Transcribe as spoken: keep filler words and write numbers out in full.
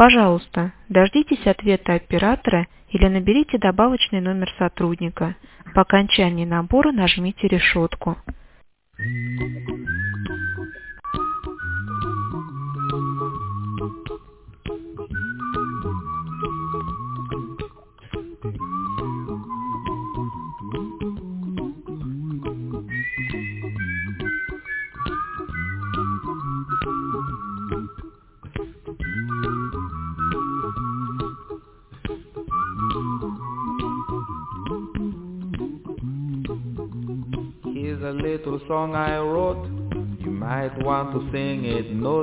Пожалуйста, дождитесь ответа оператора или наберите добавочный номер сотрудника. По окончании набора нажмите решетку. Here's a little song I wrote. You might want to sing it. No